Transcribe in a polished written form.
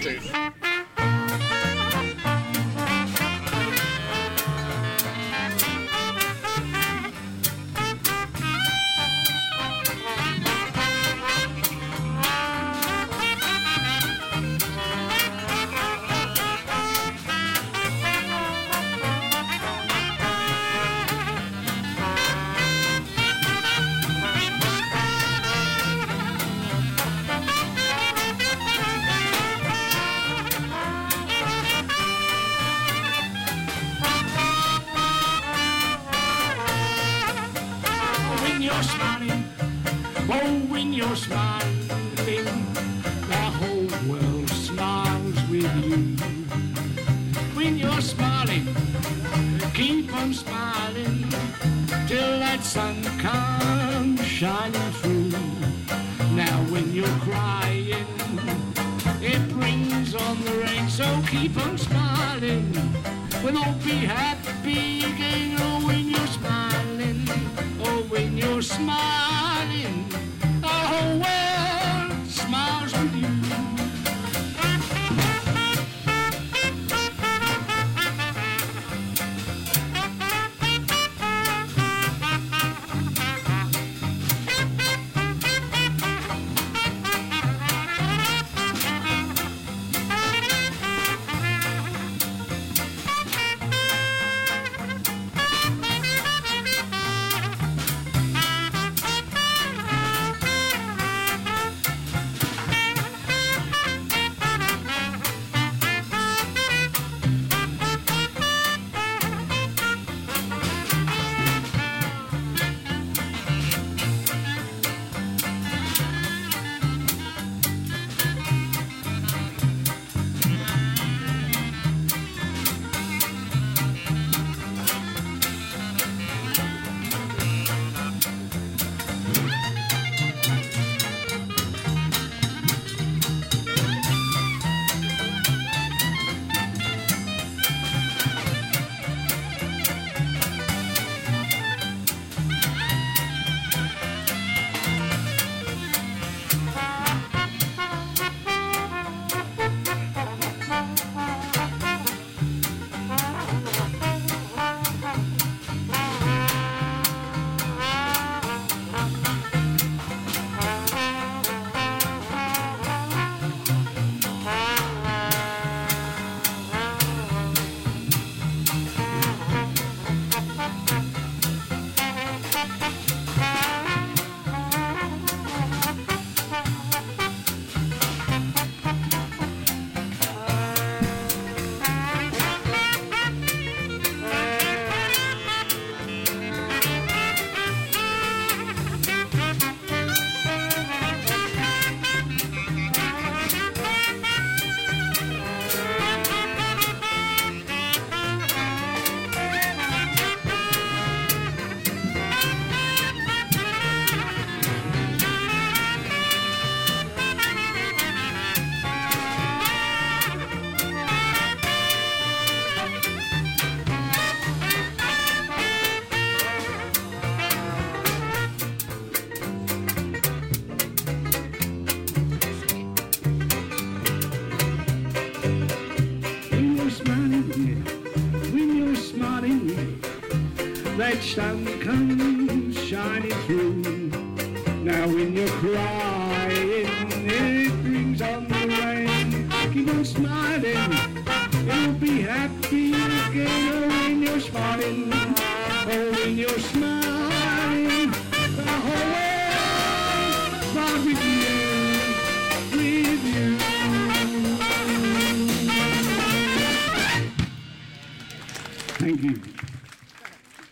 tooth. You're smiling, oh, when you're smiling, the whole world smiles with you. When you're smiling, keep on smiling till that sun comes shining through. Now when you're crying, it brings on the rain, so keep on smiling. We'll all be happy again, oh, when you're smiling. Oh, when you're smiling, the whole world smiles with you. When you're smiling, that sun comes shining through. Now when you're crying, it brings on the rain. Keep on smiling, you'll be happy again. Oh, when you're smiling, oh, when you're smiling.